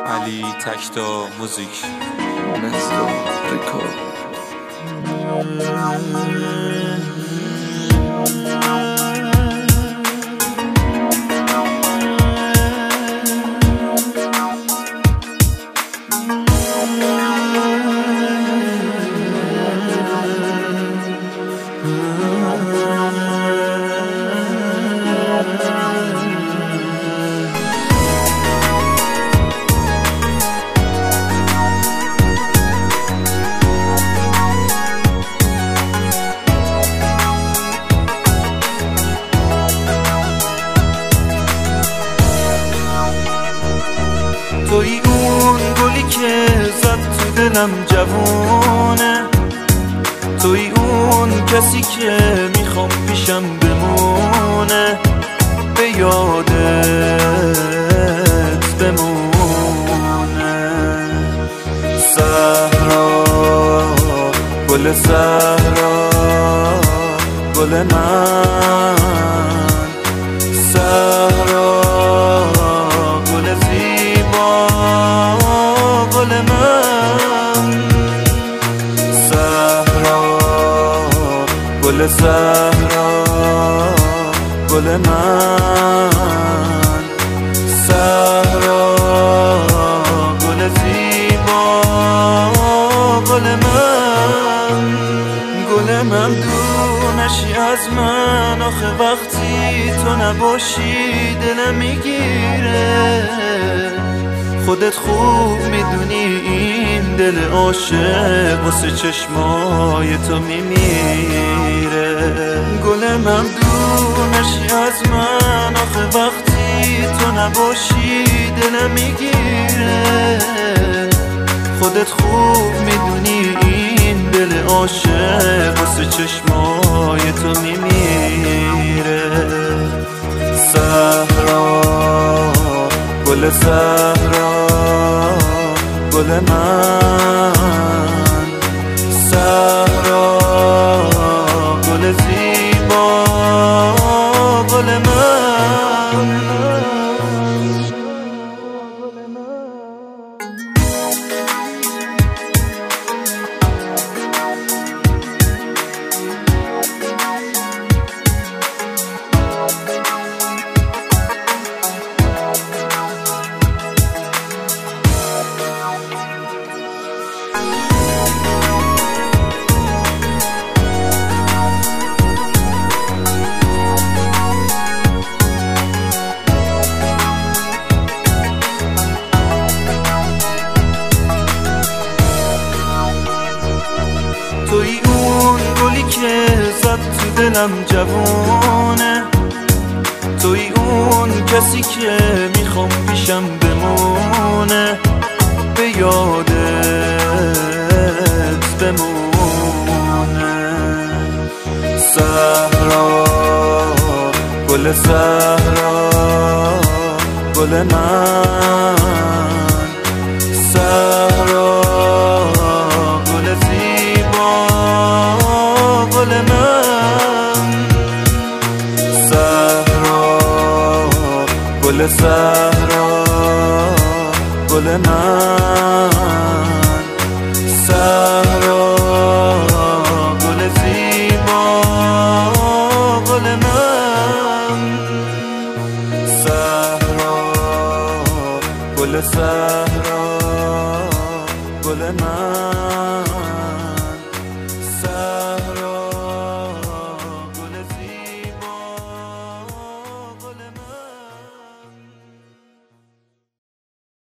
علی تکتا موزیک مستر ریکارد. توی اون گلی که زد تو دلم جوونه، توی اون کسی که میخوام پیشم بمونه، به یادت بمونه. صحرا گل صحرا گل من، صحرا گل زیبا گل من، صحرا گل صحرا گل من، صحرا گل زیبا گل من. گل من دور نشی از من، آخه وقتی تو نباشی دلم میگیره. خودت خوب میدونی این دل عاشق واسه چشمای تو میمیره. گل من دور نشی از من، آخه وقتی تو نباشی دلم میگیره. خودت خوب میدونی این دل عاشق واسه چشمای تو میمیره. صحرا گل صحرا گل من، صحرا گل زیبا گل من. توی اون گلی که زد تو دلم جوونه، توی اون کسی که میخوام پیشم بمونه، به یادت بمونه. صحرا گل صحرا گل من، صحرا گل زیبا گل من، صحرا گل صحرا گل من، صحرا گل زیبا گل من، صحرا گل صحرا گل من.